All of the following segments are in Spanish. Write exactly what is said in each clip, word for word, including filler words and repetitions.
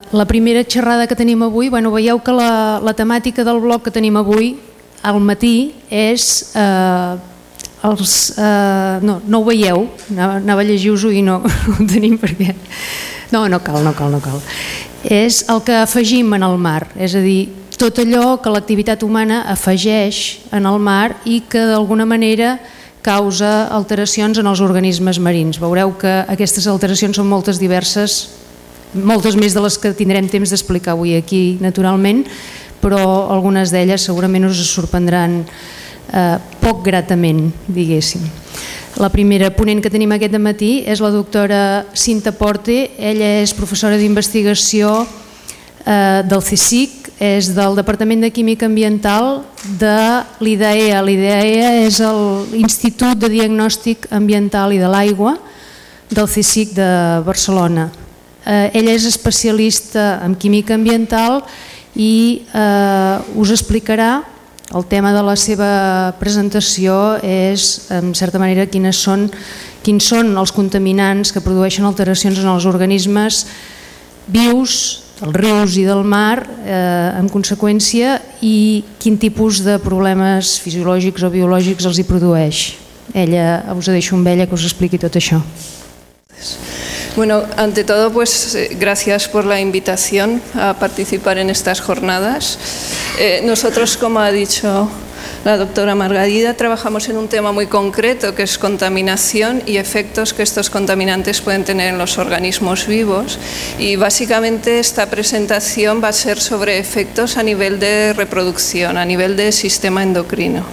La primera xerrada que tenim avui, bueno, veieu que la, la temàtica del bloc que tenim avui al matí és... Eh, els, eh, no, no ho veieu, anava, anava a llegir-vos-ho i no, no ho tenim perquè... No, no cal, no cal, no cal. És el que afegim en el mar, és a dir, tot allò que l'activitat humana afegeix en el mar i que d'alguna manera causa alteracions en els organismes marins. Veureu que aquestes alteracions són moltes diverses, moltes més de les que tindrem temps d'explicar avui aquí, naturalment, però algunes d'elles segurament us sorprendran eh, poc gratament, diguéssim. La primera ponent que tenim aquest matí és la doctora Cinta Porte. Ella és professora d'investigació eh, del CSIC, és del Departament de Química Ambiental de l'I D A E A. L'I D A E A és l'Institut de Diagnòstic Ambiental i de l'Aigua del CSIC de Barcelona. Eh, ella és especialista en química ambiental i eh, us explicarà. El tema de la seva presentació és, en certa manera, quines són, quins són els contaminants que produeixen alteracions en els organismes vius, dels rius i del mar, eh, en conseqüència, i quin tipus de problemes fisiològics o biològics els hi produeix. Ella, us deixo amb ella que us expliqui tot això. Bueno, ante todo, pues gracias por la invitación a participar en estas jornadas. Eh, nosotros, como ha dicho la doctora Margarida, trabajamos en un tema muy concreto que es contaminación y efectos que estos contaminantes pueden tener en los organismos vivos, y básicamente esta presentación va a ser sobre efectos a nivel de reproducción, a nivel de sistema endocrino.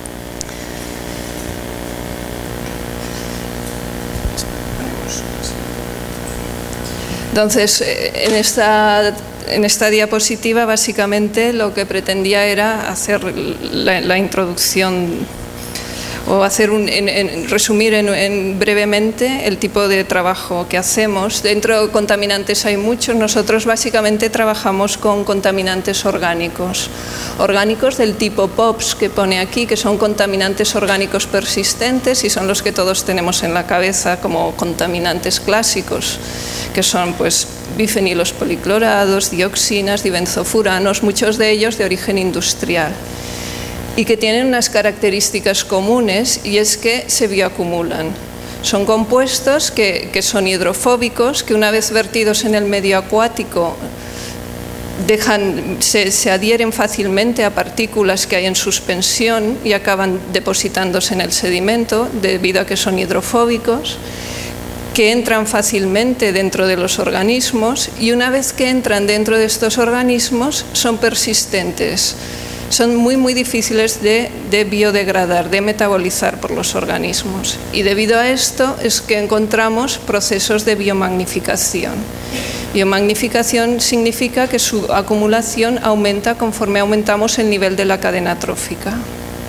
Entonces, en esta, en esta diapositiva básicamente lo que pretendía era hacer la, la introducción o hacer un, en, en, resumir en, en brevemente el tipo de trabajo que hacemos. Dentro de contaminantes hay muchos. Nosotros básicamente trabajamos con contaminantes orgánicos. Orgánicos del tipo P O P S que pone aquí, que son contaminantes orgánicos persistentes y son los que todos tenemos en la cabeza como contaminantes clásicos, que son pues bifenilos policlorados, dioxinas, dibenzofuranos, muchos de ellos de origen industrial, y que tienen unas características comunes, y es que se bioacumulan. Son compuestos que, que son hidrofóbicos, que una vez vertidos en el medio acuático dejan, se, se adhieren fácilmente a partículas que hay en suspensión y acaban depositándose en el sedimento debido a que son hidrofóbicos, que entran fácilmente dentro de los organismos, y una vez que entran dentro de estos organismos son persistentes. Son muy muy difíciles de, de biodegradar, de metabolizar por los organismos, y debido a esto es que encontramos procesos de biomagnificación. Biomagnificación significa que su acumulación aumenta conforme aumentamos el nivel de la cadena trófica.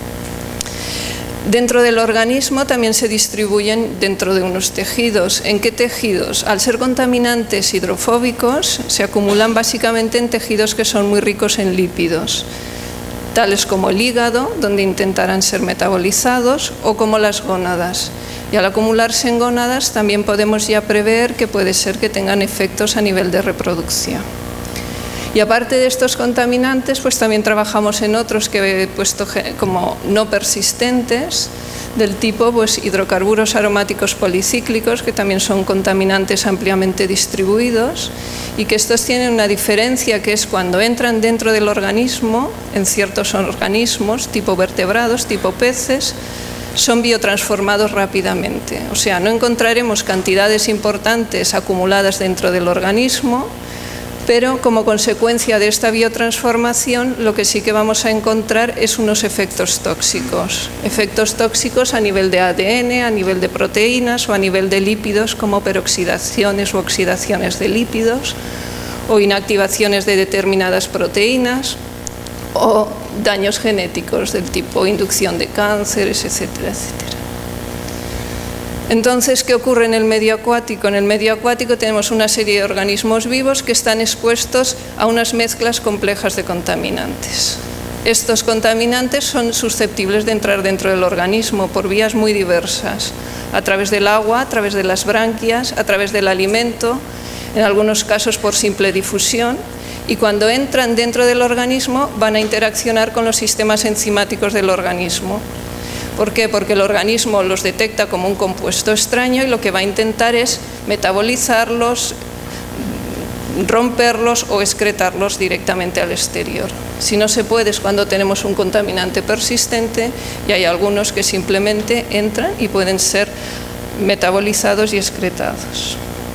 Dentro del organismo también se distribuyen dentro de unos tejidos. ¿En qué tejidos? Al ser contaminantes hidrofóbicos, se acumulan básicamente en tejidos que son muy ricos en lípidos, tales como el hígado, donde intentarán ser metabolizados, o como las gónadas. Y al acumularse en gónadas también podemos ya prever que puede ser que tengan efectos a nivel de reproducción. Y aparte de estos contaminantes, pues también trabajamos en otros que he puesto como no persistentes, del tipo pues, hidrocarburos aromáticos policíclicos, que también son contaminantes ampliamente distribuidos, y que estos tienen una diferencia, que es cuando entran dentro del organismo, en ciertos organismos, tipo vertebrados, tipo peces, son biotransformados rápidamente. O sea, no encontraremos cantidades importantes acumuladas dentro del organismo, pero como consecuencia de esta biotransformación lo que sí que vamos a encontrar es unos efectos tóxicos. Efectos tóxicos a nivel de A D N, a nivel de proteínas o a nivel de lípidos, como peroxidaciones u oxidaciones de lípidos, o inactivaciones de determinadas proteínas, o daños genéticos del tipo inducción de cánceres, etcétera, etcétera. Entonces, ¿qué ocurre en el medio acuático? En el medio acuático tenemos una serie de organismos vivos que están expuestos a unas mezclas complejas de contaminantes. Estos contaminantes son susceptibles de entrar dentro del organismo por vías muy diversas, a través del agua, a través de las branquias, a través del alimento, en algunos casos por simple difusión, y cuando entran dentro del organismo van a interaccionar con los sistemas enzimáticos del organismo. ¿Por qué? Porque el organismo los detecta como un compuesto extraño y lo que va a intentar es metabolizarlos, romperlos o excretarlos directamente al exterior. Si no se puede es cuando tenemos un contaminante persistente, y hay algunos que simplemente entran y pueden ser metabolizados y excretados.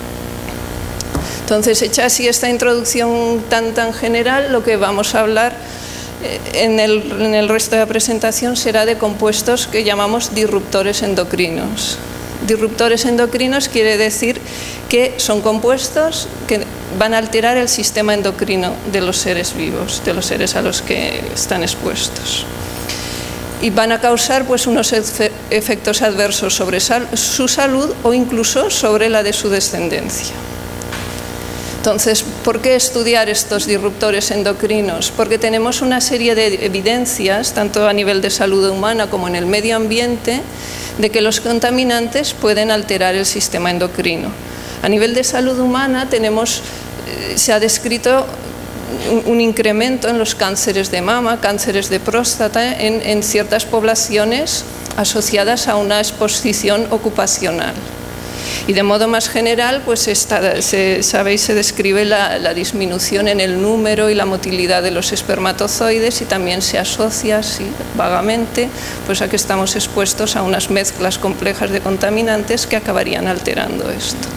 Entonces, hecha así esta introducción tan tan general, lo que vamos a hablar en el, en el resto de la presentación será de compuestos que llamamos disruptores endocrinos. Disruptores endocrinos quiere decir que son compuestos que van a alterar el sistema endocrino de los seres vivos, de los seres a los que están expuestos. Y van a causar pues, unos efectos adversos sobre sal- su salud o incluso sobre la de su descendencia. Entonces, ¿por qué estudiar estos disruptores endocrinos? Porque tenemos una serie de evidencias, tanto a nivel de salud humana como en el medio ambiente, de que los contaminantes pueden alterar el sistema endocrino. A nivel de salud humana tenemos, se ha descrito un, un incremento en los cánceres de mama, cánceres de próstata, en, en ciertas poblaciones asociadas a una exposición ocupacional. Y de modo más general, pues esta, se, sabéis, se describe la, la disminución en el número y la motilidad de los espermatozoides, y también se asocia, así, vagamente, pues a que estamos expuestos a unas mezclas complejas de contaminantes que acabarían alterando esto.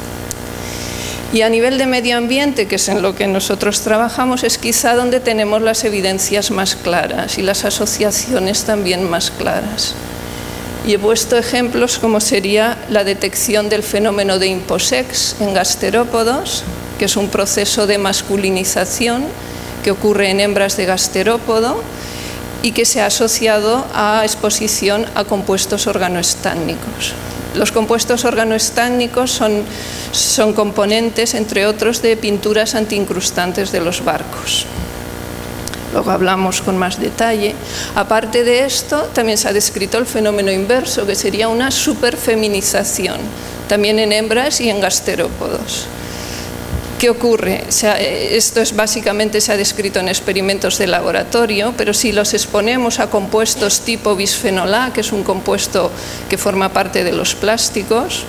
Y a nivel de medio ambiente, que es en lo que nosotros trabajamos, es quizá donde tenemos las evidencias más claras y las asociaciones también más claras. Y he puesto ejemplos como sería la detección del fenómeno de imposex en gasterópodos, que es un proceso de masculinización que ocurre en hembras de gasterópodo y que se ha asociado a exposición a compuestos organoestánicos. Los compuestos organoestánicos son, son componentes, entre otros, de pinturas antiincrustantes de los barcos. Luego hablamos con más detalle. Aparte de esto, también se ha descrito el fenómeno inverso, que sería una superfeminización, también en hembras y en gasterópodos. ¿Qué ocurre? O sea, esto es básicamente se ha descrito en experimentos de laboratorio, pero si los exponemos a compuestos tipo bisfenol A, que es un compuesto que forma parte de los plásticos,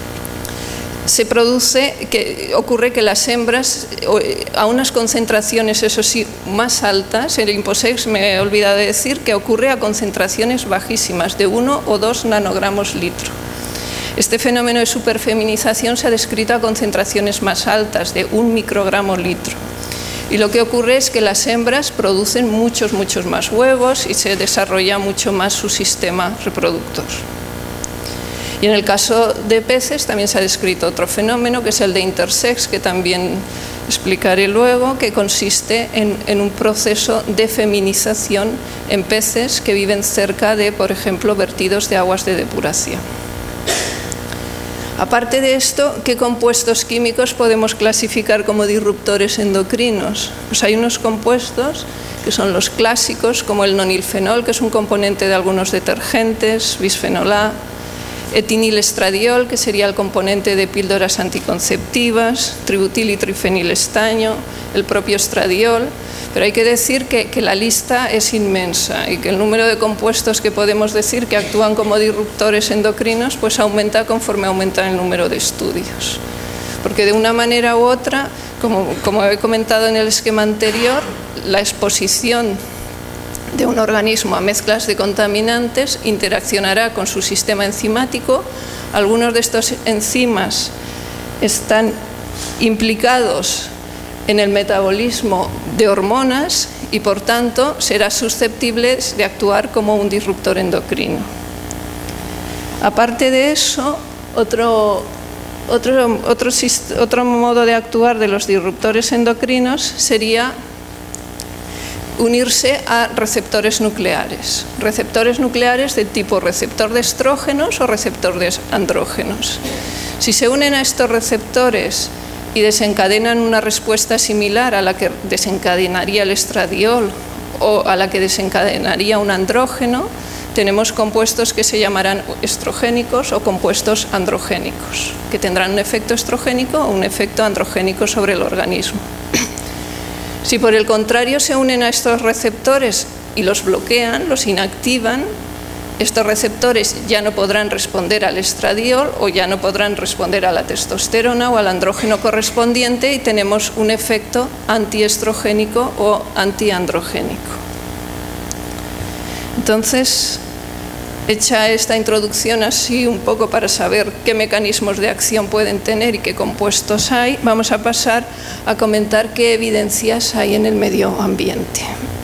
se produce, que ocurre que las hembras, a unas concentraciones, eso sí, más altas, el imposex, me he olvidado de decir, que ocurre a concentraciones bajísimas, de uno o dos nanogramos litro. Este fenómeno de superfeminización se ha descrito a concentraciones más altas, de un microgramo litro. Y lo que ocurre es que las hembras producen muchos, muchos más huevos y se desarrolla mucho más su sistema reproductor. Y en el caso de peces también se ha descrito otro fenómeno, que es el de intersex, que también explicaré luego, que consiste en, en un proceso de feminización en peces que viven cerca de, por ejemplo, vertidos de aguas de depuración. Aparte de esto, ¿qué compuestos químicos podemos clasificar como disruptores endocrinos? Pues hay unos compuestos que son los clásicos, como el nonilfenol, que es un componente de algunos detergentes, bisfenol A, etinil-estradiol, que sería el componente de píldoras anticonceptivas, tributil y trifenilestaño, el propio estradiol, pero hay que decir que, que la lista es inmensa y que el número de compuestos que podemos decir que actúan como disruptores endocrinos pues aumenta conforme aumenta el número de estudios. Porque de una manera u otra, como, como he comentado en el esquema anterior, la exposición de un organismo a mezclas de contaminantes interaccionará con su sistema enzimático. Algunos de estos enzimas están implicados en el metabolismo de hormonas y, por tanto, será susceptible de actuar como un disruptor endocrino. Aparte de eso, otro, otro, otro, otro modo de actuar de los disruptores endocrinos sería unirse a receptores nucleares. Receptores nucleares de tipo receptor de estrógenos o receptor de andrógenos. Si se unen a estos receptores y desencadenan una respuesta similar a la que desencadenaría el estradiol o a la que desencadenaría un andrógeno, tenemos compuestos que se llamarán estrogénicos o compuestos androgénicos, que tendrán un efecto estrogénico o un efecto androgénico sobre el organismo. Si por el contrario se unen a estos receptores y los bloquean, los inactivan, estos receptores ya no podrán responder al estradiol o ya no podrán responder a la testosterona o al andrógeno correspondiente y tenemos un efecto antiestrogénico o antiandrogénico. Entonces, hecha esta introducción así un poco para saber qué mecanismos de acción pueden tener y qué compuestos hay, vamos a pasar a comentar qué evidencias hay en el medio ambiente.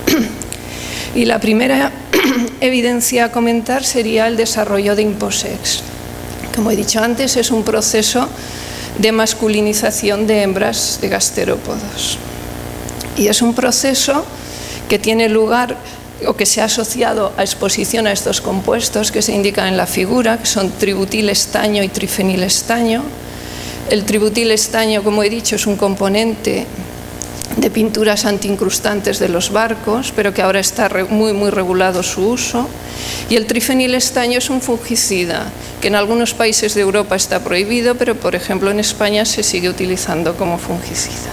Y la primera evidencia a comentar sería el desarrollo de Imposex. Como he dicho antes, es un proceso de masculinización de hembras de gasterópodos. Y es un proceso que tiene lugar o que se ha asociado a exposición a estos compuestos que se indican en la figura, que son tributilestaño y trifenilestaño. El tributilestaño, como he dicho, es un componente de pinturas antiincrustantes de los barcos, pero que ahora está muy, muy regulado su uso. Y el trifenilestaño es un fungicida, que en algunos países de Europa está prohibido, pero por ejemplo en España se sigue utilizando como fungicida.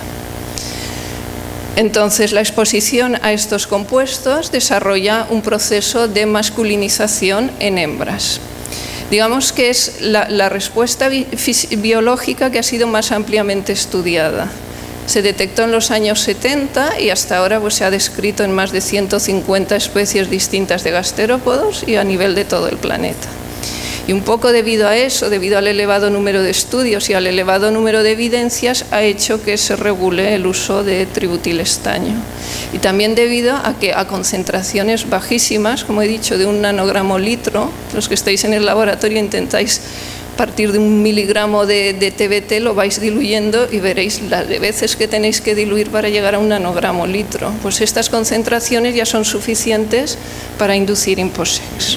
Entonces, la exposición a estos compuestos desarrolla un proceso de masculinización en hembras. Digamos que es la, la respuesta bi biológica que ha sido más ampliamente estudiada. Se detectó en los años setenta y hasta ahora pues, se ha descrito en más de ciento cincuenta especies distintas de gasterópodos y a nivel de todo el planeta. Y un poco debido a eso, debido al elevado número de estudios y al elevado número de evidencias, ha hecho que se regule el uso de tributilestaño. Y también debido a que a concentraciones bajísimas, como he dicho, de un nanogramo litro, los que estáis en el laboratorio intentáis partir de un miligramo de, de T B T, lo vais diluyendo y veréis las veces que tenéis que diluir para llegar a un nanogramo litro. Pues estas concentraciones ya son suficientes para inducir Imposex.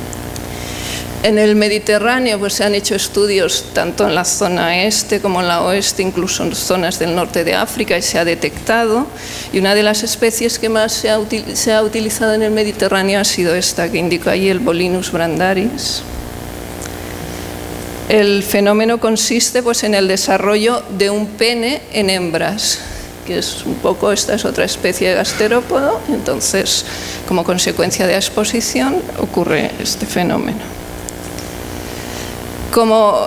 En el Mediterráneo pues, se han hecho estudios tanto en la zona este como en la oeste, incluso en zonas del norte de África, y se ha detectado. Y una de las especies que más se ha, se ha utilizado en el Mediterráneo ha sido esta que indico ahí, el Bolinus brandaris. El fenómeno consiste pues, en el desarrollo de un pene en hembras, que es un poco, esta es otra especie de gasterópodo, entonces como consecuencia de la exposición ocurre este fenómeno. Como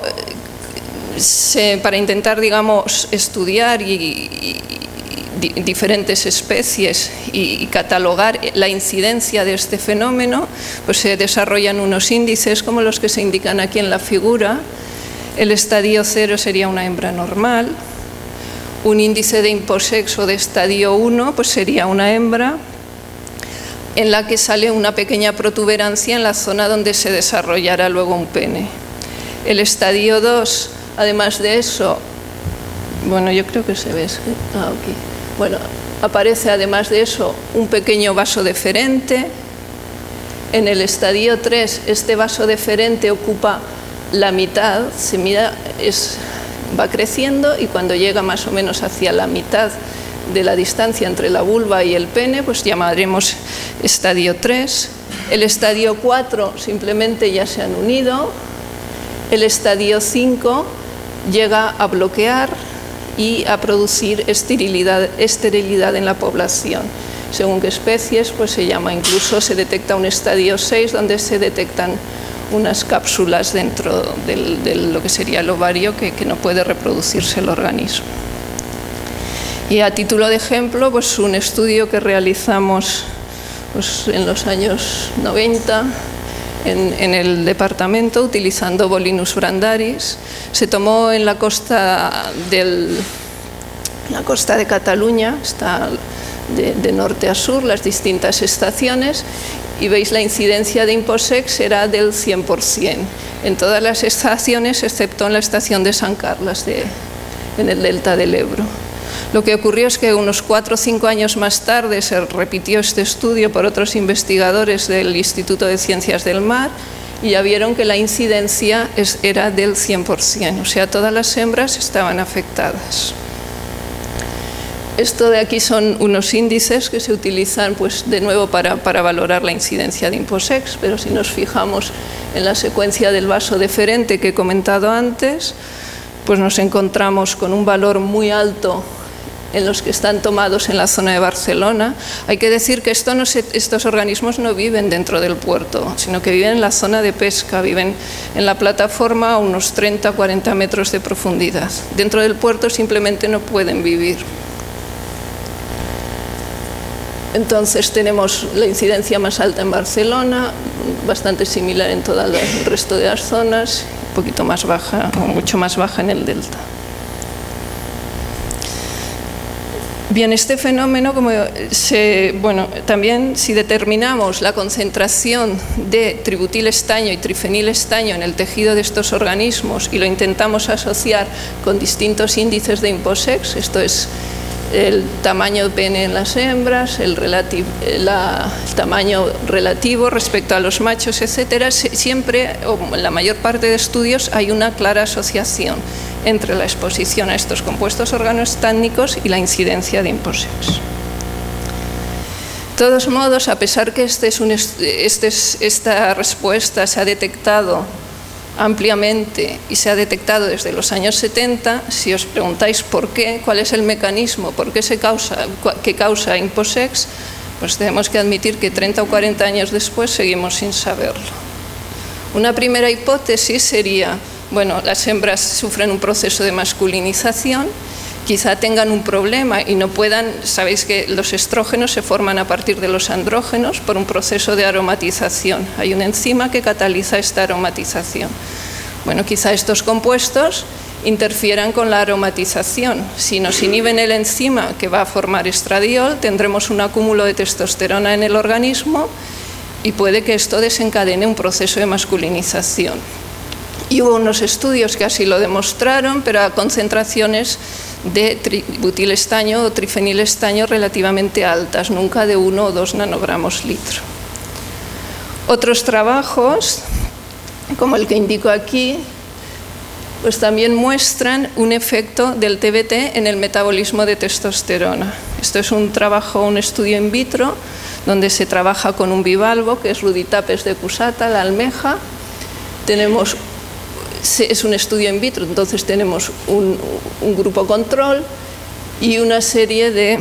se, para intentar, digamos, estudiar y, y, y diferentes especies y, y catalogar la incidencia de este fenómeno, pues se desarrollan unos índices como los que se indican aquí en la figura. El estadio cero sería una hembra normal, un índice de Imposex o de estadio uno pues sería una hembra en la que sale una pequeña protuberancia en la zona donde se desarrollará luego un pene. El estadio dos, además de eso, bueno, yo creo que se ve, ah, okay. Bueno, aparece además de eso un pequeño vaso deferente. En el estadio tres, este vaso deferente ocupa la mitad, se mira, es, va creciendo y cuando llega más o menos hacia la mitad de la distancia entre la vulva y el pene, pues llamaremos estadio tres. El estadio cuatro simplemente ya se han unido. El estadio cinco llega a bloquear y a producir esterilidad, esterilidad en la población. Según qué especies, pues se llama, incluso se detecta un estadio seis donde se detectan unas cápsulas dentro del, de lo que sería el ovario que, que no puede reproducirse el organismo. Y a título de ejemplo, pues un estudio que realizamos pues, en los años noventa, En, en el departamento, utilizando Bolinus brandaris. Se tomó en la costa, del, la costa de Cataluña, está de, de norte a sur, las distintas estaciones, y veis la incidencia de Imposex era del cien por cien en todas las estaciones, excepto en la estación de San Carlos, de, en el delta del Ebro. Lo que ocurrió es que unos cuatro o cinco años más tarde se repitió este estudio por otros investigadores del Instituto de Ciencias del Mar y ya vieron que la incidencia es, era del cien por cien, o sea, todas las hembras estaban afectadas. Esto de aquí son unos índices que se utilizan, pues, de nuevo para, para valorar la incidencia de InfoSex, pero si nos fijamos en la secuencia del vaso deferente que he comentado antes, pues nos encontramos con un valor muy alto en los que están tomados en la zona de Barcelona. Hay que decir que esto no se, estos organismos no viven dentro del puerto, sino que viven en la zona de pesca, viven en la plataforma a unos treinta a cuarenta metros de profundidad. Dentro del puerto simplemente no pueden vivir. Entonces tenemos la incidencia más alta en Barcelona, bastante similar en todo el resto de las zonas, un poquito más baja, o mucho más baja en el delta. Bien, este fenómeno, como se, bueno, también si determinamos la concentración de tributilestaño y trifenilestaño en el tejido de estos organismos y lo intentamos asociar con distintos índices de InfoSex, esto es el tamaño pene en las hembras, el, relativo, la, el tamaño relativo respecto a los machos, etcétera, siempre, o en la mayor parte de estudios, hay una clara asociación entre la exposición a estos compuestos organostánicos y la incidencia de InfoSex. De todos modos, a pesar que este es un, este es, esta respuesta se ha detectado ampliamente y se ha detectado desde los años setenta, si os preguntáis por qué, cuál es el mecanismo, por qué se causa, qué causa InfoSex, pues tenemos que admitir que treinta o cuarenta años después seguimos sin saberlo. Una primera hipótesis sería, bueno, las hembras sufren un proceso de masculinización, quizá tengan un problema y no puedan, sabéis que los estrógenos se forman a partir de los andrógenos por un proceso de aromatización. Hay una enzima que cataliza esta aromatización. Bueno, quizá estos compuestos interfieran con la aromatización. Si nos inhiben el enzima que va a formar estradiol, tendremos un acúmulo de testosterona en el organismo y puede que esto desencadene un proceso de masculinización. Y hubo unos estudios que así lo demostraron, pero a concentraciones de butilestaño o trifenilestaño relativamente altas, nunca de uno o dos nanogramos litro. Otros trabajos, como el que indico aquí, pues también muestran un efecto del T B T en el metabolismo de testosterona. Esto es un trabajo, un estudio in vitro, donde se trabaja con un bivalvo, que es Ruditapes decussata, la almeja. Tenemos Es un estudio in vitro, entonces tenemos un, un grupo control y una serie de,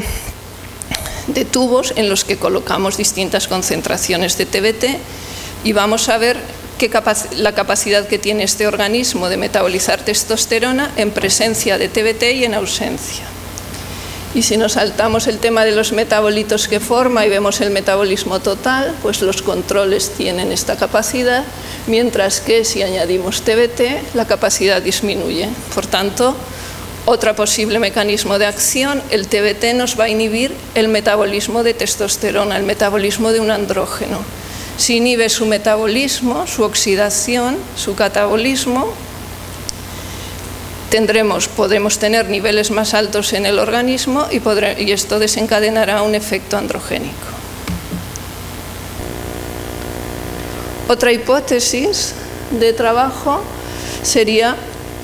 de tubos en los que colocamos distintas concentraciones de T B T y vamos a ver qué capac- la capacidad que tiene este organismo de metabolizar testosterona en presencia de T B T y en ausencia. Y si nos saltamos el tema de los metabolitos que forma y vemos el metabolismo total, pues los controles tienen esta capacidad, mientras que si añadimos T B T, la capacidad disminuye. Por tanto, otro posible mecanismo de acción, el T B T nos va a inhibir el metabolismo de testosterona, el metabolismo de un andrógeno. Si inhibe su metabolismo, su oxidación, su catabolismo, Tendremos, podremos tener niveles más altos en el organismo y, podré, y esto desencadenará un efecto androgénico. Otra hipótesis de trabajo sería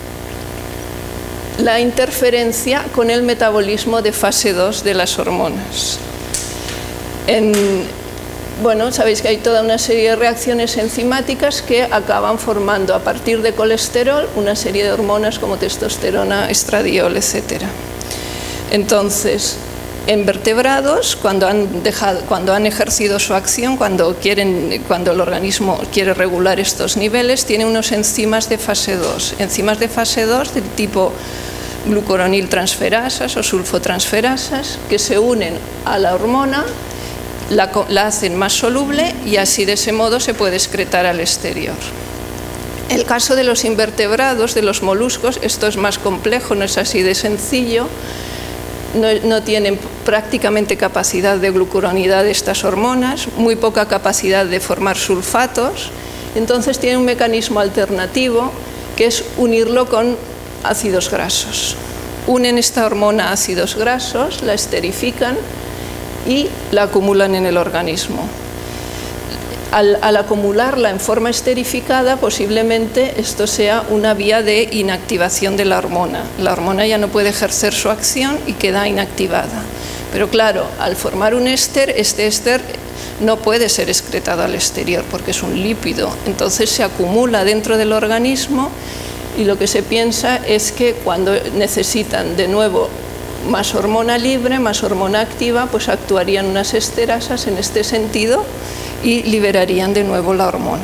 la interferencia con el metabolismo de fase dos de las hormonas. En, Bueno, sabéis que hay toda una serie de reacciones enzimáticas que acaban formando a partir de colesterol una serie de hormonas como testosterona, estradiol, etcétera. Entonces, en vertebrados, cuando han, dejado, cuando han ejercido su acción, cuando, quieren, cuando el organismo quiere regular estos niveles, tiene unos enzimas de fase dos. Enzimas de fase dos del tipo glucuroniltransferasas o sulfotransferasas que se unen a la hormona, La, la hacen más soluble y así de ese modo se puede excretar al exterior. En el caso de los invertebrados, de los moluscos, esto es más complejo, no es así de sencillo, no, no tienen prácticamente capacidad de glucuronidad de estas hormonas, muy poca capacidad de formar sulfatos, entonces tienen un mecanismo alternativo que es unirlo con ácidos grasos. Unen esta hormona a ácidos grasos, la esterifican y la acumulan en el organismo. Al, al acumularla en forma esterificada, posiblemente esto sea una vía de inactivación de la hormona. La hormona ya no puede ejercer su acción y queda inactivada. Pero claro, al formar un éster, este éster no puede ser excretado al exterior porque es un lípido. Entonces se acumula dentro del organismo y lo que se piensa es que cuando necesitan de nuevo más hormona libre, más hormona activa, pues actuarían unas esterasas en este sentido y liberarían de nuevo la hormona.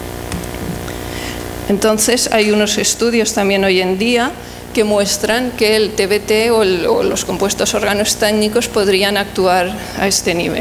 Entonces hay unos estudios también hoy en día que muestran que el T B T o, el, o los compuestos organostánicos podrían actuar a este nivel.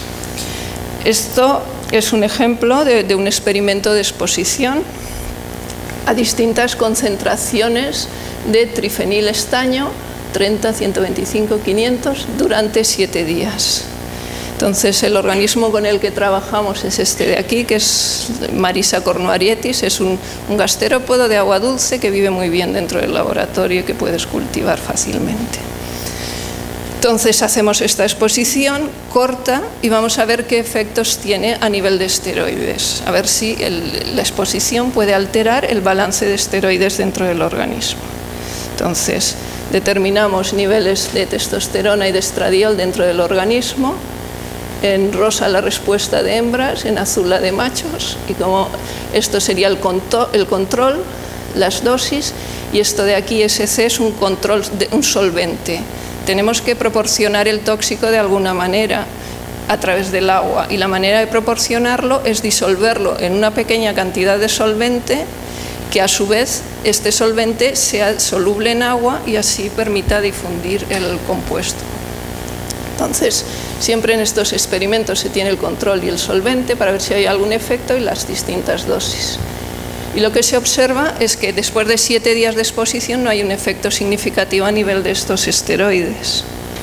Esto es un ejemplo de, de un experimento de exposición a distintas concentraciones de trifenilestaño, treinta, ciento veinticinco, quinientos, durante siete días. Entonces, el organismo con el que trabajamos es este de aquí, que es Marisa cornuarietis, es un, un gasterópodo de agua dulce que vive muy bien dentro del laboratorio y que puedes cultivar fácilmente. Entonces, hacemos esta exposición corta y vamos a ver qué efectos tiene a nivel de esteroides, a ver si el, la exposición puede alterar el balance de esteroides dentro del organismo. Entonces, determinamos niveles de testosterona y de estradiol dentro del organismo. En rosa la respuesta de hembras, en azul la de machos, y como esto sería el, conto, el control, las dosis, y esto de aquí, S C, es un control, de, un solvente. Tenemos que proporcionar el tóxico de alguna manera a través del agua, y la manera de proporcionarlo es disolverlo en una pequeña cantidad de solvente, que a su vez este solvente sea soluble en agua y así permita difundir el compuesto. Entonces, siempre en estos experimentos se tiene el control y el solvente para ver si hay algún efecto y las distintas dosis. Y lo que se observa es que después de siete días de exposición no hay un efecto significativo a nivel de estos esteroides.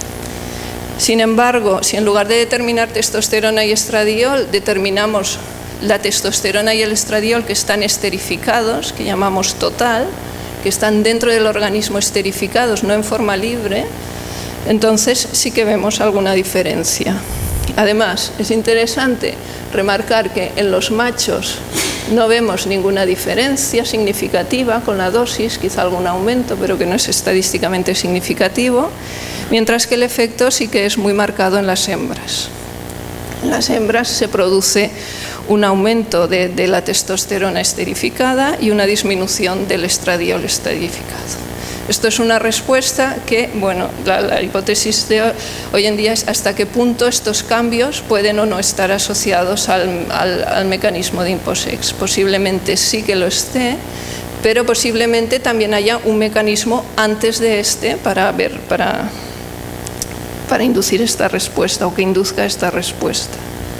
Sin embargo, si en lugar de determinar testosterona y estradiol, determinamos la testosterona y el estradiol que están esterificados, que llamamos total, que están dentro del organismo esterificados, no en forma libre, entonces sí que vemos alguna diferencia. Además, es interesante remarcar que en los machos no vemos ninguna diferencia significativa con la dosis, quizá algún aumento, pero que no es estadísticamente significativo, mientras que el efecto sí que es muy marcado en las hembras. En las hembras se produce un aumento de, de la testosterona esterificada y una disminución del estradiol esterificado. Esto es una respuesta que, bueno, la, la hipótesis de hoy en día es hasta qué punto estos cambios pueden o no estar asociados al, al, al mecanismo de INPOSEX. Posiblemente sí que lo esté, pero posiblemente también haya un mecanismo antes de este para ver, para, para inducir esta respuesta o que induzca esta respuesta.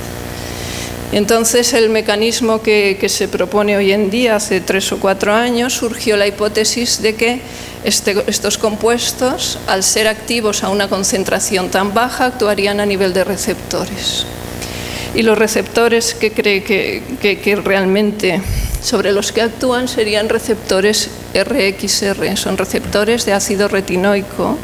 Entonces, el mecanismo que, que se propone hoy en día, hace tres o cuatro años, surgió la hipótesis de que este, estos compuestos, al ser activos a una concentración tan baja, actuarían a nivel de receptores. Y los receptores que cree que, que, que realmente sobre los que actúan serían receptores R X R, son receptores de ácido retinoico.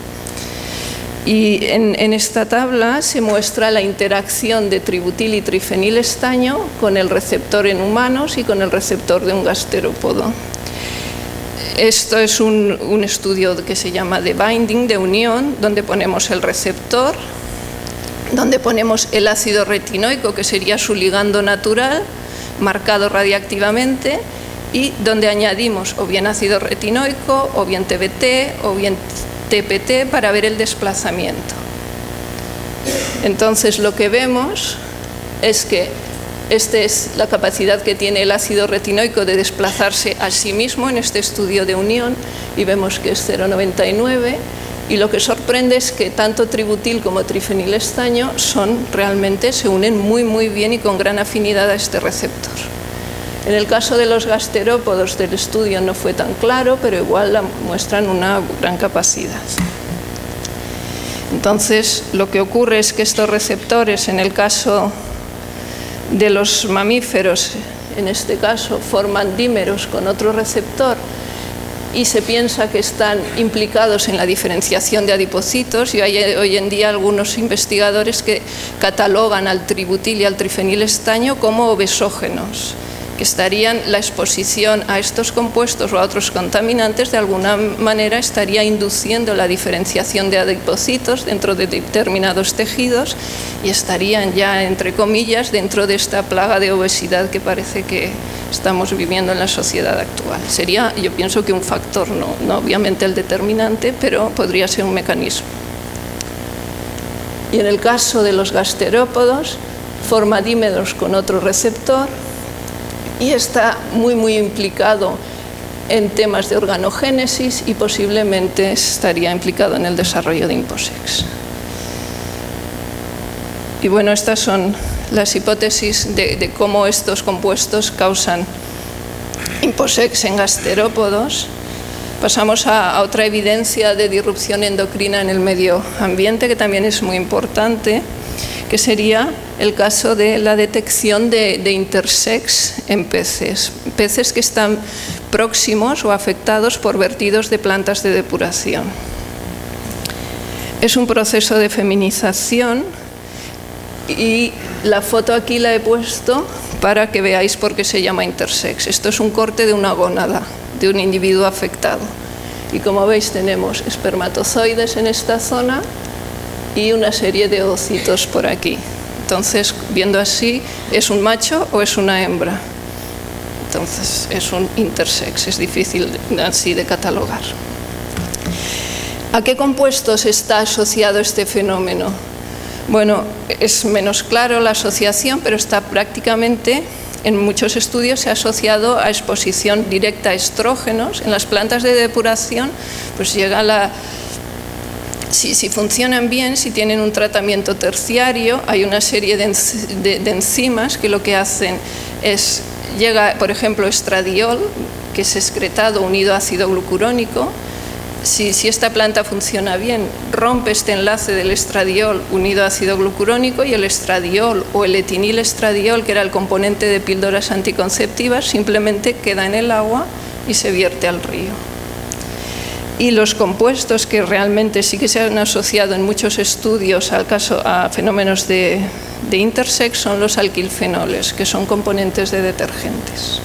Y en, en esta tabla se muestra la interacción de tributil y trifenilestaño con el receptor en humanos y con el receptor de un gasterópodo. Esto es un, un estudio que se llama de binding, de unión, donde ponemos el receptor, donde ponemos el ácido retinoico, que sería su ligando natural, marcado radiactivamente, y donde añadimos o bien ácido retinoico, o bien T B T, o bien T P T para ver el desplazamiento. Entonces, lo que vemos es que esta es la capacidad que tiene el ácido retinoico de desplazarse a sí mismo en este estudio de unión, y vemos que es cero coma noventa y nueve, y lo que sorprende es que tanto tributil como trifenilestaño son realmente, se unen muy muy bien y con gran afinidad a este receptor. En el caso de los gasterópodos del estudio no fue tan claro, pero igual la muestran una gran capacidad. Entonces, lo que ocurre es que estos receptores, en el caso de los mamíferos, en este caso, forman dímeros con otro receptor y se piensa que están implicados en la diferenciación de adipocitos, y hay hoy en día algunos investigadores que catalogan al tributil y al trifenilestaño como obesógenos, que estarían, la exposición a estos compuestos o a otros contaminantes de alguna manera estaría induciendo la diferenciación de adipocitos dentro de determinados tejidos y estarían ya, entre comillas, dentro de esta plaga de obesidad que parece que estamos viviendo en la sociedad actual. Sería, yo pienso que un factor, no, no obviamente el determinante, pero podría ser un mecanismo. Y en el caso de los gasterópodos, forma dímeros con otro receptor, y está muy, muy implicado en temas de organogénesis y posiblemente estaría implicado en el desarrollo de Imposex. Y bueno, estas son las hipótesis de, de cómo estos compuestos causan Imposex en gasterópodos. Pasamos a, a otra evidencia de disrupción endocrina en el medio ambiente, que también es muy importante, que sería el caso de la detección de, de intersex en peces, peces que están próximos o afectados por vertidos de plantas de depuración. Es un proceso de feminización y la foto aquí la he puesto para que veáis por qué se llama intersex. Esto es un corte de una gónada de un individuo afectado y como veis tenemos espermatozoides en esta zona y una serie de ovocitos por aquí. Entonces, viendo así, ¿es un macho o es una hembra? Entonces, es un intersex, es difícil así de catalogar. ¿A qué compuestos está asociado este fenómeno? Bueno, es menos claro la asociación, pero está prácticamente, en muchos estudios, se ha asociado a exposición directa a estrógenos. En las plantas de depuración, pues llega la... Si, si funcionan bien, si tienen un tratamiento terciario, hay una serie de, de, de enzimas que lo que hacen es, llega por ejemplo estradiol, que es excretado unido a ácido glucurónico. Si, si esta planta funciona bien, rompe este enlace del estradiol unido a ácido glucurónico y el estradiol o el etinilestradiol, que era el componente de píldoras anticonceptivas, simplemente queda en el agua y se vierte al río. Y los compuestos que realmente sí que se han asociado en muchos estudios al caso, a fenómenos de, de intersex son los alquilfenoles, que son componentes de detergentes.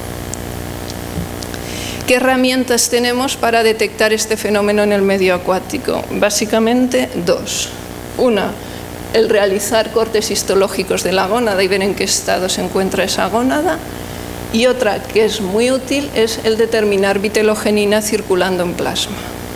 ¿Qué herramientas tenemos para detectar este fenómeno en el medio acuático? Básicamente dos. Una, el realizar cortes histológicos de la gónada y ver en qué estado se encuentra esa gónada. Y otra que es muy útil es el determinar vitelogenina circulando en plasma.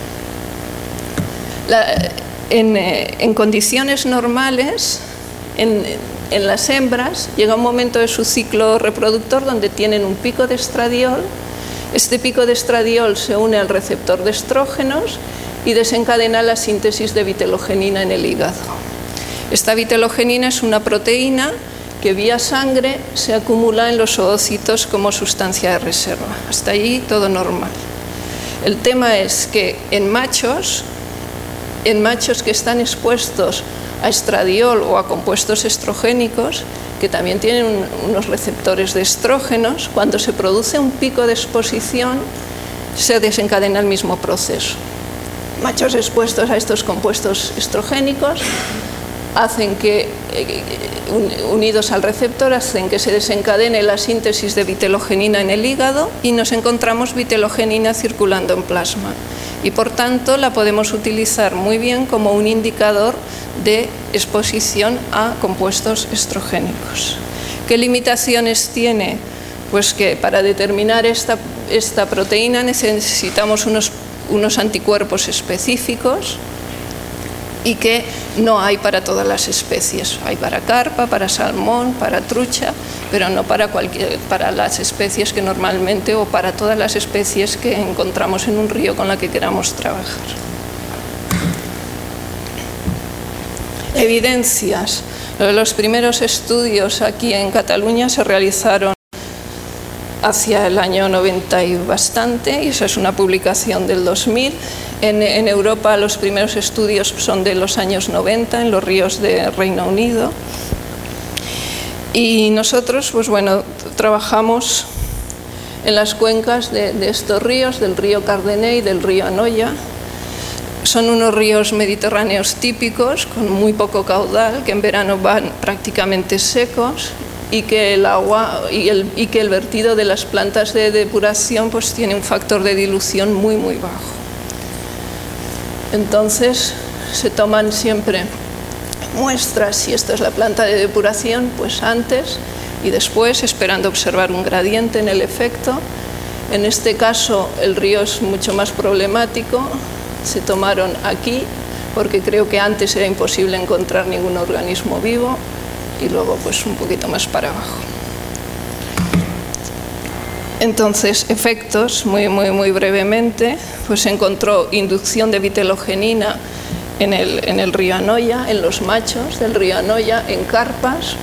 La, en, en condiciones normales, en, en las hembras, llega un momento de su ciclo reproductor donde tienen un pico de estradiol. Este pico de estradiol se une al receptor de estrógenos y desencadena la síntesis de vitelogenina en el hígado. Esta vitelogenina es una proteína que vía sangre se acumula en los oocitos como sustancia de reserva. Hasta allí todo normal. El tema es que en machos, en machos que están expuestos a estradiol o a compuestos estrogénicos, que también tienen un, unos receptores de estrógenos, cuando se produce un pico de exposición se desencadena el mismo proceso. Machos expuestos a estos compuestos estrogénicos hacen que, unidos al receptor, hacen que se desencadene la síntesis de vitelogenina en el hígado y nos encontramos vitelogenina circulando en plasma. Y por tanto la podemos utilizar muy bien como un indicador de exposición a compuestos estrogénicos. ¿Qué limitaciones tiene? Pues que para determinar esta, esta proteína necesitamos unos, unos anticuerpos específicos y que no hay para todas las especies. Hay para carpa, para salmón, para trucha, pero no para, cualquier, para las especies que normalmente, o para todas las especies que encontramos en un río con la que queramos trabajar. Evidencias. Los primeros estudios aquí en Cataluña se realizaron hacia el año noventa y bastante, y esa es una publicación del dos mil. En, en Europa los primeros estudios son de los años noventa, en los ríos de Reino Unido. Y nosotros, pues bueno, trabajamos en las cuencas de, de estos ríos, del río Cardené y del río Anoia. Son unos ríos mediterráneos típicos, con muy poco caudal, que en verano van prácticamente secos y que el agua y el, y que el vertido de las plantas de depuración pues tiene un factor de dilución muy muy bajo. Entonces se toman siempre muestras, si esto es la planta de depuración, pues antes y después, esperando observar un gradiente en el efecto. En este caso el río es mucho más problemático. Se tomaron aquí porque creo que antes era imposible encontrar ningún organismo vivo y luego pues un poquito más para abajo. Entonces, efectos, muy, muy, muy brevemente, pues se encontró inducción de vitelogenina en el, en el río Anoia, en los machos del río Anoia, en carpas,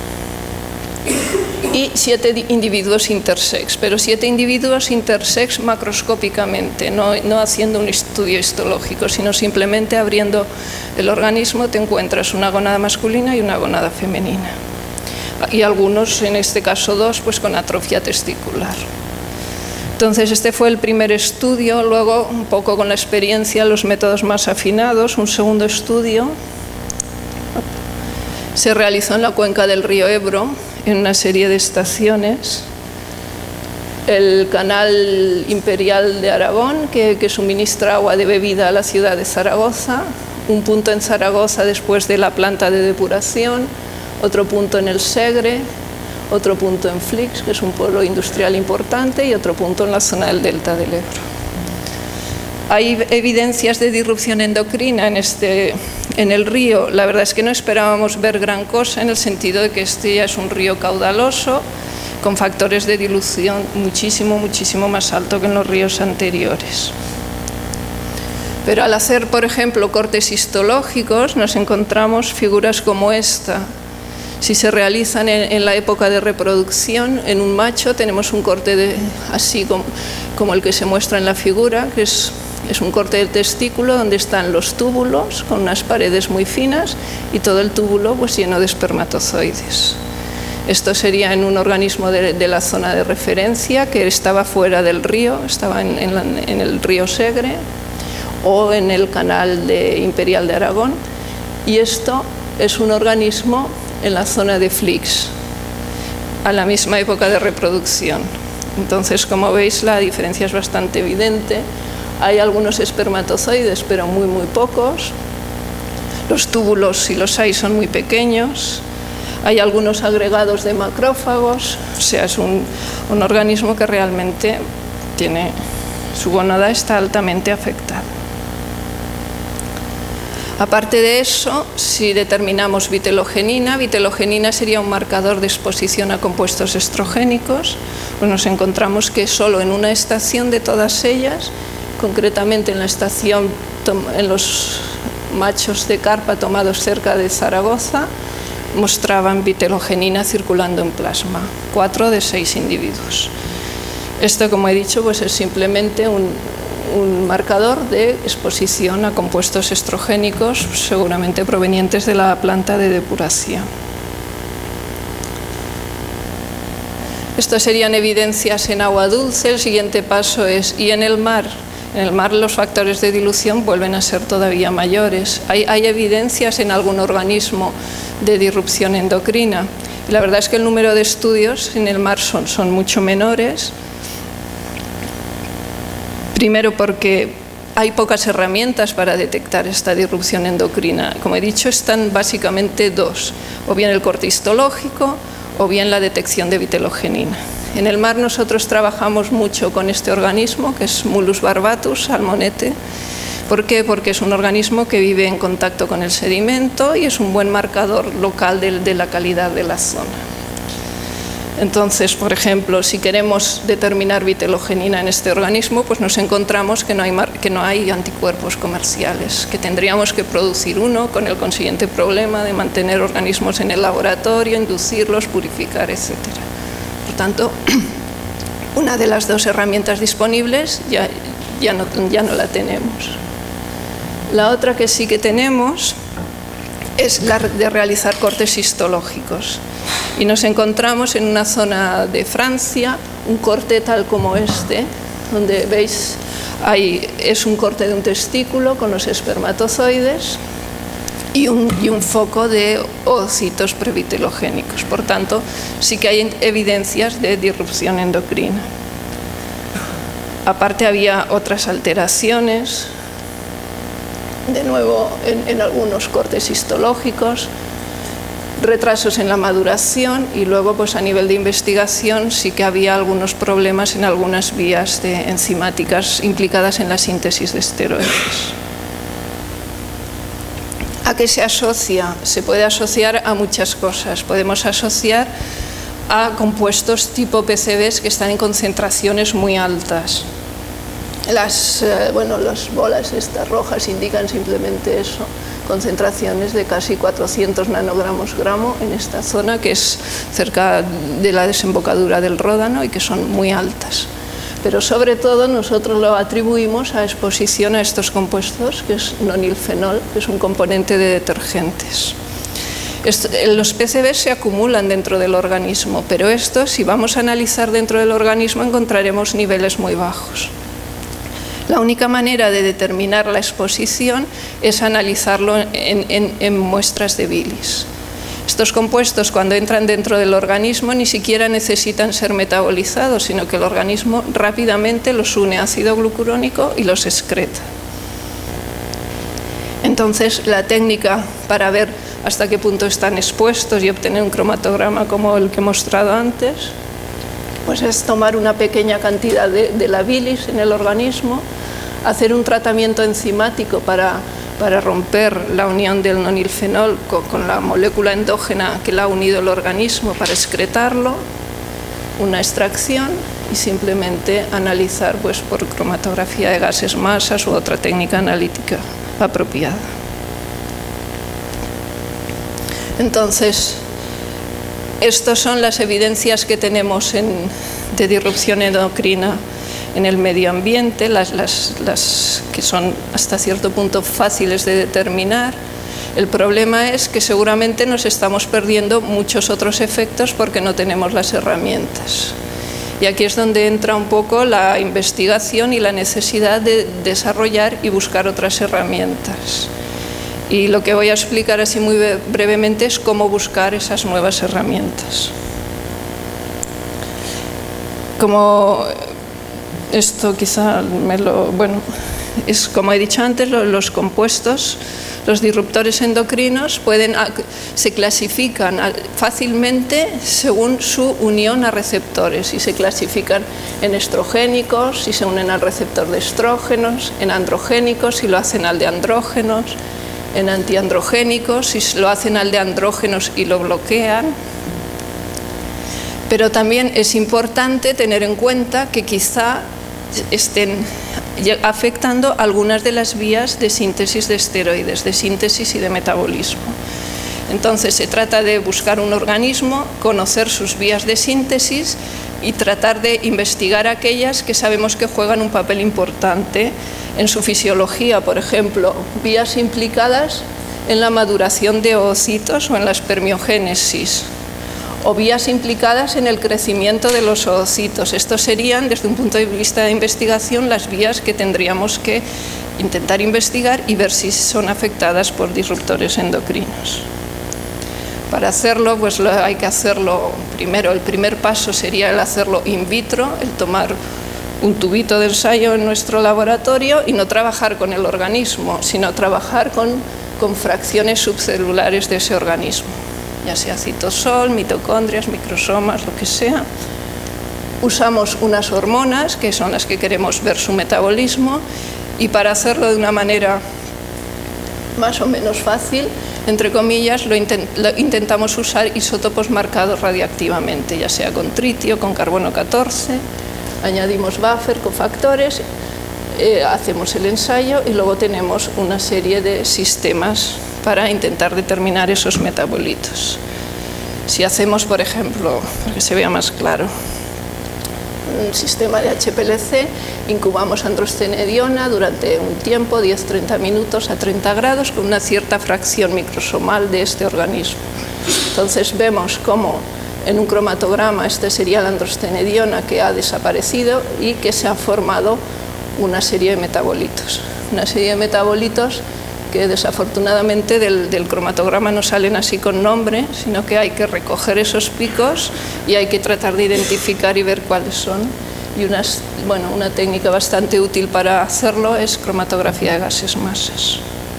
y siete individuos intersex, pero siete individuos intersex macroscópicamente, no, no haciendo un estudio histológico, sino simplemente abriendo el organismo te encuentras una gónada masculina y una gónada femenina. Y algunos, en este caso dos, pues con atrofia testicular. Entonces este fue el primer estudio, luego un poco con la experiencia, los métodos más afinados, un segundo estudio se realizó en la cuenca del río Ebro, en una serie de estaciones, el canal imperial de Aragón, que, que suministra agua de bebida a la ciudad de Zaragoza, un punto en Zaragoza después de la planta de depuración, otro punto en el Segre, otro punto en Flix, que es un pueblo industrial importante, y otro punto en la zona del delta del Ebro. Hay evidencias de disrupción endocrina en, este, en el río. La verdad es que no esperábamos ver gran cosa, en el sentido de que este ya es un río caudaloso, con factores de dilución muchísimo, muchísimo más alto que en los ríos anteriores. Pero al hacer, por ejemplo, cortes histológicos, nos encontramos figuras como esta. Si se realizan en, en la época de reproducción, en un macho tenemos un corte de, así como, como el que se muestra en la figura, que es, es un corte del testículo donde están los túbulos con unas paredes muy finas y todo el túbulo pues lleno de espermatozoides. Esto sería en un organismo de, de la zona de referencia que estaba fuera del río, estaba en, en, la, en el río Segre o en el canal de Imperial de Aragón, y esto es un organismo en la zona de Flix, a la misma época de reproducción. Entonces, como veis, la diferencia es bastante evidente. Hay algunos espermatozoides, pero muy, muy pocos. Los túbulos, si los hay, son muy pequeños. Hay algunos agregados de macrófagos, o sea, es un, un organismo que realmente tiene, su gónada está altamente afectada. Aparte de eso, si determinamos vitelogenina, vitelogenina sería un marcador de exposición a compuestos estrogénicos, pues nos encontramos que solo en una estación de todas ellas, concretamente en la estación, en los machos de carpa tomados cerca de Zaragoza, mostraban vitelogenina circulando en plasma, cuatro de seis individuos. Esto, como he dicho, pues es simplemente un, un marcador de exposición a compuestos estrogénicos, seguramente provenientes de la planta de depuración. Estas serían evidencias en agua dulce. El siguiente paso es, ¿y en el mar? En el mar los factores de dilución vuelven a ser todavía mayores. Hay, hay evidencias en algún organismo de disrupción endocrina. Y la verdad es que el número de estudios en el mar son, son mucho menores. Primero porque hay pocas herramientas para detectar esta disrupción endocrina. Como he dicho, están básicamente dos, o bien el corte histológico o bien la detección de vitelogenina. En el mar nosotros trabajamos mucho con este organismo, que es Mulus barbatus, salmonete. ¿Por qué? Porque es un organismo que vive en contacto con el sedimento y es un buen marcador local de, de la calidad de la zona. Entonces, por ejemplo, si queremos determinar vitelogenina en este organismo, pues nos encontramos que no hay, que no hay anticuerpos comerciales, que tendríamos que producir uno con el consiguiente problema de mantener organismos en el laboratorio, inducirlos, purificar, etcétera. Por tanto, una de las dos herramientas disponibles ya, ya, no, ya no la tenemos. La otra que sí que tenemos es la de realizar cortes histológicos. Y nos encontramos en una zona de Francia, un corte tal como este, donde veis, ahí es un corte de un testículo con los espermatozoides y un, y un foco de oocitos previtelogénicos. Por tanto, sí que hay evidencias de disrupción endocrina. Aparte había otras alteraciones, de nuevo en, en algunos cortes histológicos, retrasos en la maduración y luego pues a nivel de investigación sí que había algunos problemas en algunas vías de enzimáticas implicadas en la síntesis de esteroides. ¿A qué se asocia? Se puede asociar a muchas cosas. Podemos asociar a compuestos tipo P C Bs que están en concentraciones muy altas. Las, eh, bueno, las bolas estas rojas indican simplemente eso, concentraciones de casi cuatrocientos nanogramos gramo en esta zona, que es cerca de la desembocadura del Ródano y que son muy altas. Pero sobre todo nosotros lo atribuimos a exposición a estos compuestos, que es nonilfenol, que es un componente de detergentes. Esto, los P C Bs se acumulan dentro del organismo, pero estos, si vamos a analizar dentro del organismo, encontraremos niveles muy bajos. La única manera de determinar la exposición es analizarlo en, en, en muestras de bilis. Estos compuestos, cuando entran dentro del organismo, ni siquiera necesitan ser metabolizados, sino que el organismo rápidamente los une a ácido glucurónico y los excreta. Entonces, la técnica para ver hasta qué punto están expuestos y obtener un cromatograma como el que he mostrado antes, pues es tomar una pequeña cantidad de, de la bilis en el organismo, hacer un tratamiento enzimático para, para romper la unión del nonilfenol con, con la molécula endógena que la ha unido el organismo para excretarlo, una extracción y simplemente analizar pues, por cromatografía de gases masas u otra técnica analítica apropiada. Entonces, estas son las evidencias que tenemos en, de disrupción endocrina en el medio ambiente, las, las, las que son hasta cierto punto fáciles de determinar. El problema es que seguramente nos estamos perdiendo muchos otros efectos porque no tenemos las herramientas. Y aquí es donde entra un poco la investigación y la necesidad de desarrollar y buscar otras herramientas. Y lo que voy a explicar así muy brevemente es cómo buscar esas nuevas herramientas. Como esto quizá me lo... Bueno, es como he dicho antes, los compuestos, los disruptores endocrinos pueden, se clasifican fácilmente según su unión a receptores y se clasifican en estrogénicos si se unen al receptor de estrógenos, en androgénicos si lo hacen al de andrógenos, en antiandrogénicos si lo hacen al de andrógenos y lo bloquean. Pero también es importante tener en cuenta que quizá estén afectando algunas de las vías de síntesis de esteroides, de síntesis y de metabolismo. Entonces se trata de buscar un organismo, conocer sus vías de síntesis y tratar de investigar aquellas que sabemos que juegan un papel importante en su fisiología, por ejemplo, vías implicadas en la maduración de oocitos o en la espermiogénesis, o vías implicadas en el crecimiento de los oocitos. Estos serían, desde un punto de vista de investigación, las vías que tendríamos que intentar investigar y ver si son afectadas por disruptores endocrinos. Para hacerlo, pues lo, hay que hacerlo primero. El primer paso sería el hacerlo in vitro, el tomar un tubito de ensayo en nuestro laboratorio y no trabajar con el organismo, sino trabajar con, con fracciones subcelulares de ese organismo, ya sea citosol, mitocondrias, microsomas, lo que sea. Usamos unas hormonas, que son las que queremos ver su metabolismo, y para hacerlo de una manera más o menos fácil, entre comillas, lo, intent lo intentamos usar isótopos marcados radiactivamente, ya sea con tritio, con carbono catorce, añadimos buffer, cofactores, eh, hacemos el ensayo y luego tenemos una serie de sistemas para intentar determinar esos metabolitos. Si hacemos, por ejemplo, para que se vea más claro, un sistema de H P L C, incubamos androstenediona durante un tiempo, diez a treinta minutos a treinta grados, con una cierta fracción microsomal de este organismo. Entonces vemos cómo En un cromatograma este sería la androstenediona, que ha desaparecido y que se ha formado una serie de metabolitos. Una serie de metabolitos que desafortunadamente del, del cromatograma no salen así con nombre, sino que hay que recoger esos picos y hay que tratar de identificar y ver cuáles son. Y unas, bueno, una técnica bastante útil para hacerlo es cromatografía de gases masas.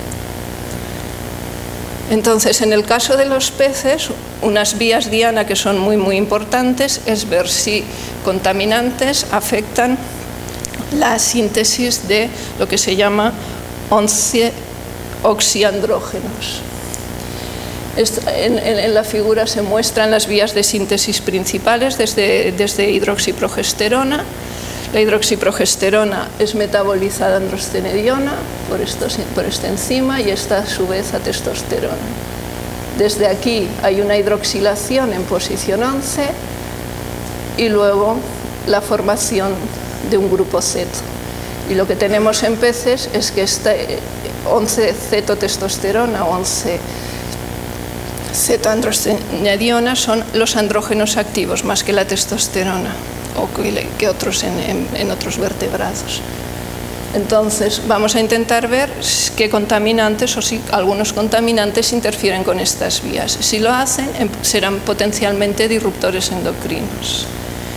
Entonces, en el caso de los peces, unas vías diana que son muy, muy importantes es ver si contaminantes afectan la síntesis de lo que se llama once oxiandrógenos. En, en, en la figura se muestran las vías de síntesis principales desde, desde hidroxiprogesterona. La hidroxiprogesterona es metabolizada androstenediona por, estos, por esta enzima y esta a su vez a testosterona. Desde aquí hay una hidroxilación en posición once y luego la formación de un grupo ceto. Y lo que tenemos en peces es que este once cetotestosterona, once cetoandrostenediona son los andrógenos activos más que la testosterona o que, que otros en, en, en otros vertebrados. Entonces vamos a intentar ver qué contaminantes o si algunos contaminantes interfieren con estas vías. Si lo hacen, serán potencialmente disruptores endocrinos.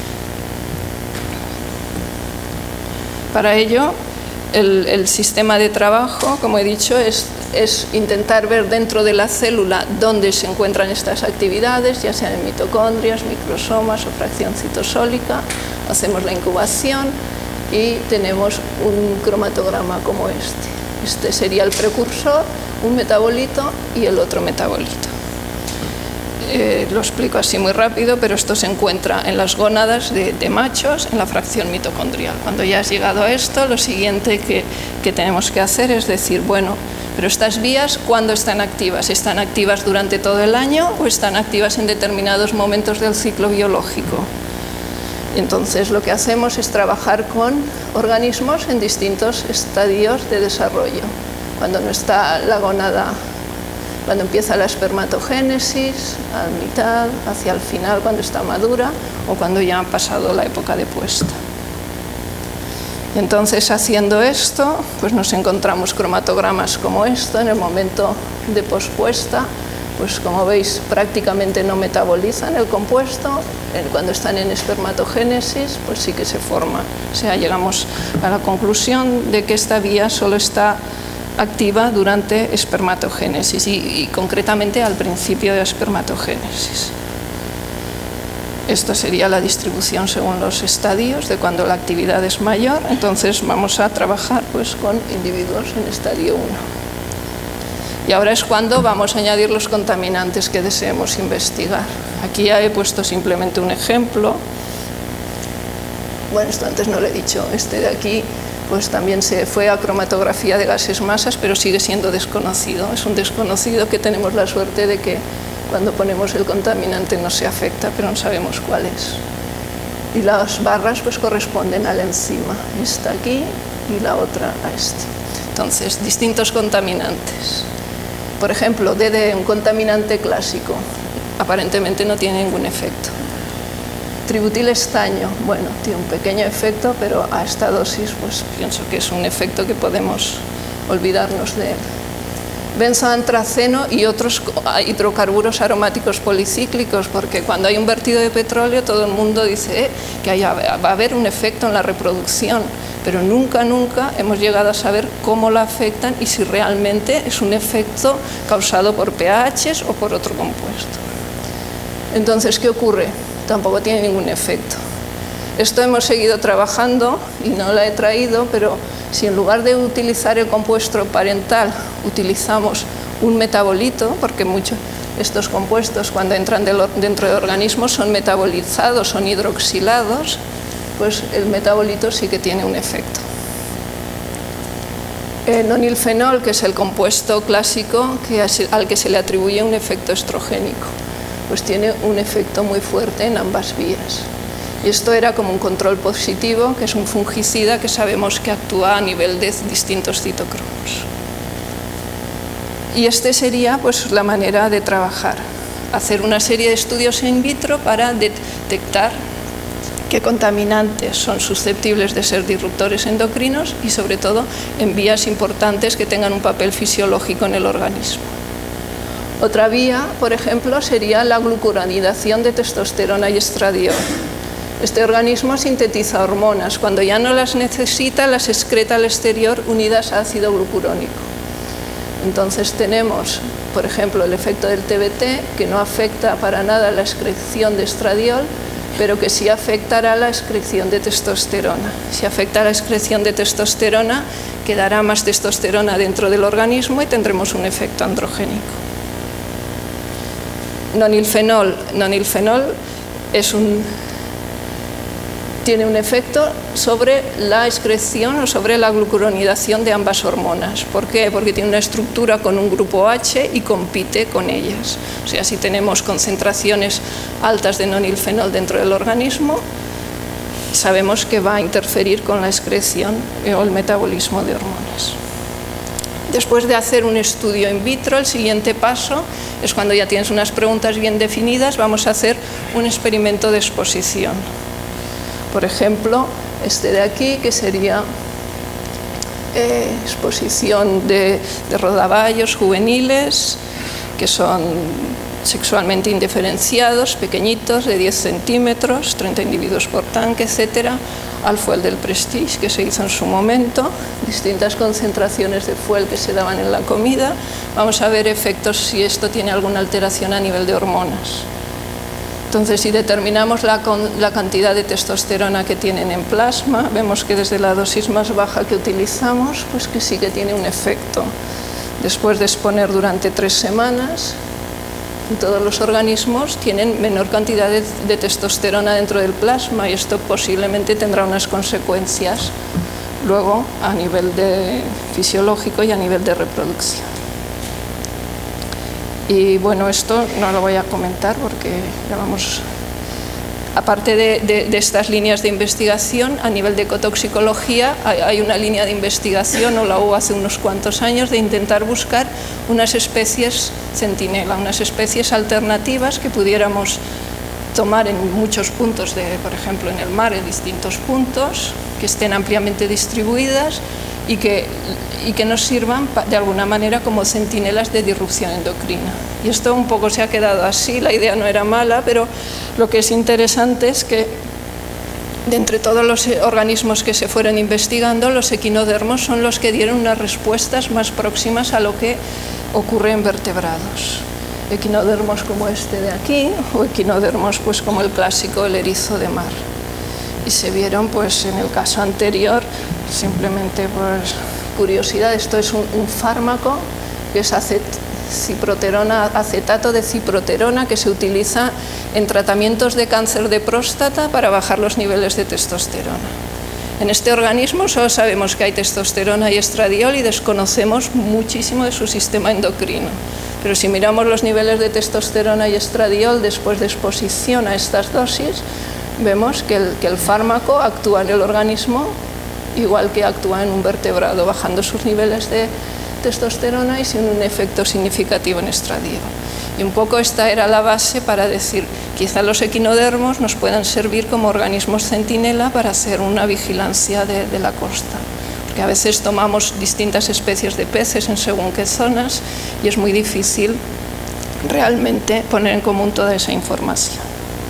Para ello, el, el sistema de trabajo, como he dicho, es, es intentar ver dentro de la célula dónde se encuentran estas actividades, ya sean en mitocondrias, microsomas o fracción citosólica. Hacemos la incubación y tenemos un cromatograma como este. Este sería el precursor, un metabolito y el otro metabolito. Eh, lo explico así muy rápido, pero esto se encuentra en las gónadas de, de machos en la fracción mitocondrial. Cuando ya has llegado a esto, lo siguiente que, que tenemos que hacer es decir, bueno, pero estas vías, ¿cuándo están activas? ¿Están activas durante todo el año o están activas en determinados momentos del ciclo biológico? Entonces lo que hacemos es trabajar con organismos en distintos estadios de desarrollo. Cuando no está la gónada, cuando empieza la espermatogénesis, a mitad, hacia el final, cuando está madura, o cuando ya ha pasado la época de puesta. Entonces, haciendo esto, pues nos encontramos cromatogramas como esto, en el momento de pospuesta, pues como veis, prácticamente no metabolizan el compuesto. Cuando están en espermatogénesis, pues sí que se forma. O sea, llegamos a la conclusión de que esta vía solo está activa durante espermatogénesis y, y concretamente al principio de la espermatogénesis. Esto sería la distribución según los estadios de cuando la actividad es mayor. Entonces vamos a trabajar pues con individuos en estadio uno. Y ahora es cuando vamos a añadir los contaminantes que deseemos investigar. Aquí ya he puesto simplemente un ejemplo. Bueno, esto antes no lo he dicho. Este de aquí pues también se fue a cromatografía de gases masas, pero sigue siendo desconocido. Es un desconocido que tenemos la suerte de que cuando ponemos el contaminante no se afecta, pero no sabemos cuál es. Y las barras pues corresponden a la enzima. Esta aquí y la otra a este. Entonces, distintos contaminantes. Por ejemplo, D D, un contaminante clásico, aparentemente no tiene ningún efecto. Tributilestaño, bueno, tiene un pequeño efecto, pero a esta dosis pues pienso que es un efecto que podemos olvidarnos de él. Benzoantraceno y otros hidrocarburos aromáticos policíclicos, porque cuando hay un vertido de petróleo todo el mundo dice eh, que haya, va a haber un efecto en la reproducción, pero nunca, nunca hemos llegado a saber cómo la afectan y si realmente es un efecto causado por pHs o por otro compuesto. Entonces, ¿qué ocurre? Tampoco tiene ningún efecto. Esto hemos seguido trabajando y no la he traído, pero si en lugar de utilizar el compuesto parental utilizamos un metabolito, porque muchos estos compuestos cuando entran dentro de organismos son metabolizados, son hidroxilados, pues el metabolito sí que tiene un efecto. El nonilfenol, que es el compuesto clásico que al que se le atribuye un efecto estrogénico, pues tiene un efecto muy fuerte en ambas vías. Y esto era como un control positivo, que es un fungicida que sabemos que actúa a nivel de distintos citocromos. Y este sería pues la manera de trabajar. hacer una serie de estudios in vitro para detectar qué contaminantes son susceptibles de ser disruptores endocrinos y sobre todo en vías importantes que tengan un papel fisiológico en el organismo. Otra vía, por ejemplo, sería la glucuronidación de testosterona y estradiol. Este organismo sintetiza hormonas. Cuando ya no las necesita, las excreta al exterior unidas a ácido glucurónico. Entonces tenemos, por ejemplo, el efecto del T B T, que no afecta para nada la excreción de estradiol, pero que sí afectará la excreción de testosterona. Si afecta la excreción de testosterona, quedará más testosterona dentro del organismo y tendremos un efecto androgénico. Nonilfenol. Nonilfenol es un, tiene un efecto sobre la excreción o sobre la glucuronidación de ambas hormonas. ¿Por qué? Porque tiene una estructura con un grupo H y compite con ellas. O sea, si tenemos concentraciones altas de nonilfenol dentro del organismo, sabemos que va a interferir con la excreción o el metabolismo de hormonas. Después de hacer un estudio in vitro, el siguiente paso es cuando ya tienes unas preguntas bien definidas, vamos a hacer un experimento de exposición. Por ejemplo, este de aquí, que sería eh, exposición de, de rodaballos juveniles, que son sexualmente indiferenciados, pequeñitos, de diez centímetros, treinta individuos por tanque, etcétera, al fuel del Prestige, que se hizo en su momento, distintas concentraciones de fuel que se daban en la comida. Vamos a ver efectos si esto tiene alguna alteración a nivel de hormonas. Entonces, si determinamos la, la cantidad de testosterona que tienen en plasma, vemos que desde la dosis más baja que utilizamos, pues que sí que tiene un efecto. Después de exponer durante tres semanas, todos los organismos tienen menor cantidad de, de testosterona dentro del plasma y esto posiblemente tendrá unas consecuencias luego a nivel de fisiológico y a nivel de reproducción. Y bueno, esto no lo voy a comentar porque ya vamos. Aparte de, de, de estas líneas de investigación, a nivel de ecotoxicología hay, hay una línea de investigación, o la hubo hace unos cuantos años, de intentar buscar unas especies centinela, unas especies alternativas que pudiéramos tomar en muchos puntos, de, por ejemplo en el mar, en distintos puntos, que estén ampliamente distribuidas y que, y que nos sirvan de alguna manera como centinelas de disrupción endocrina. Y esto un poco se ha quedado así, la idea no era mala, pero lo que es interesante es que de entre todos los organismos que se fueron investigando, los equinodermos son los que dieron unas respuestas más próximas a lo que ocurre en vertebrados. Equinodermos como este de aquí, o equinodermos pues como el clásico, el erizo de mar. Y se vieron pues en el caso anterior, simplemente pues curiosidad, esto es un, un fármaco que es acet, ciproterona, acetato de ciproterona, que se utiliza en tratamientos de cáncer de próstata para bajar los niveles de testosterona. En este organismo solo sabemos que hay testosterona y estradiol y desconocemos muchísimo de su sistema endocrino. Pero si miramos los niveles de testosterona y estradiol después de exposición a estas dosis, vemos que el, que el fármaco actúa en el organismo igual que actúa en un vertebrado, bajando sus niveles de testosterona y sin un efecto significativo en estradiol. Y un poco esta era la base para decir, quizá los equinodermos nos puedan servir como organismos centinela para hacer una vigilancia de, de la costa. Porque a veces tomamos distintas especies de peces en según qué zonas y es muy difícil realmente poner en común toda esa información.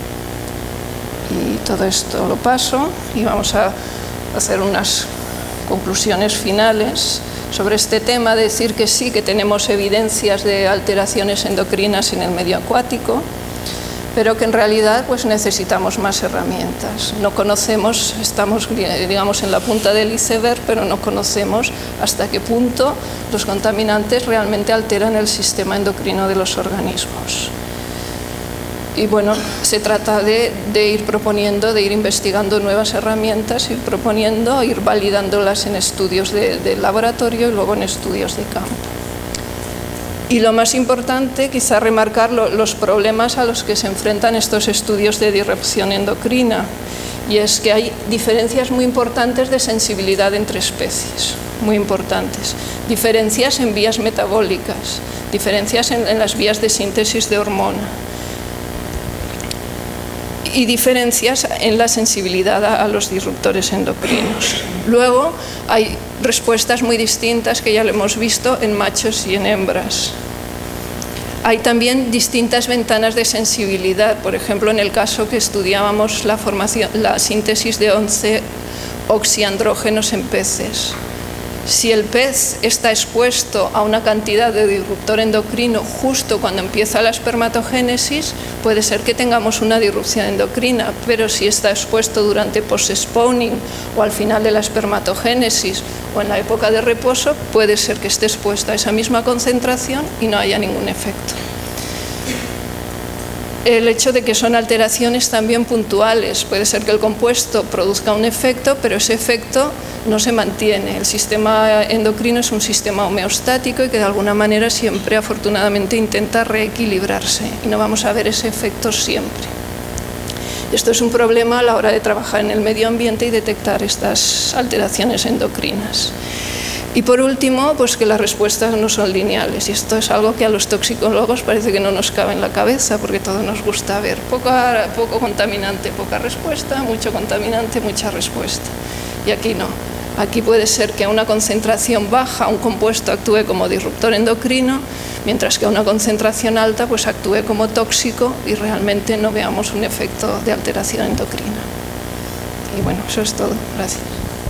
Y todo esto lo paso y vamos a hacer unas conclusiones finales sobre este tema, decir que sí, que tenemos evidencias de alteraciones endocrinas en el medio acuático, pero que en realidad pues necesitamos más herramientas. No conocemos, estamos digamos en la punta del iceberg, pero no conocemos hasta qué punto los contaminantes realmente alteran el sistema endocrino de los organismos. Y bueno, se trata de, de ir proponiendo, de ir investigando nuevas herramientas, ir proponiendo, ir validándolas en estudios de, de laboratorio y luego en estudios de campo. Y lo más importante, quizá remarcar lo, los problemas a los que se enfrentan estos estudios de disrupción endocrina, y es que hay diferencias muy importantes de sensibilidad entre especies, muy importantes. Diferencias en vías metabólicas, diferencias en, en las vías de síntesis de hormona. y diferencias en la sensibilidad a, a los disruptores endocrinos. Luego hay respuestas muy distintas que ya lo hemos visto en machos y en hembras. Hay también distintas ventanas de sensibilidad, por ejemplo, en el caso que estudiábamos la, formación, la síntesis de once oxiandrógenos en peces. Si el pez está expuesto a una cantidad de disruptor endocrino justo cuando empieza la espermatogénesis, puede ser que tengamos una disrupción endocrina, pero si está expuesto durante post-spawning o al final de la espermatogénesis o en la época de reposo, puede ser que esté expuesto a esa misma concentración y no haya ningún efecto. El hecho de que son alteraciones también puntuales. Puede ser que el compuesto produzca un efecto, pero ese efecto no se mantiene. El sistema endocrino es un sistema homeostático y que de alguna manera siempre, afortunadamente, intenta reequilibrarse y no vamos a ver ese efecto siempre. Esto es un problema a la hora de trabajar en el medio ambiente y detectar estas alteraciones endocrinas. Y por último, pues que las respuestas no son lineales, y esto es algo que a los toxicólogos parece que no nos cabe en la cabeza, porque todo nos gusta ver poca, poco contaminante, poca respuesta, mucho contaminante, mucha respuesta. Y aquí no. Aquí puede ser que a una concentración baja un compuesto actúe como disruptor endocrino, mientras que a una concentración alta pues actúe como tóxico y realmente no veamos un efecto de alteración endocrina. Y bueno, eso es todo. Gracias.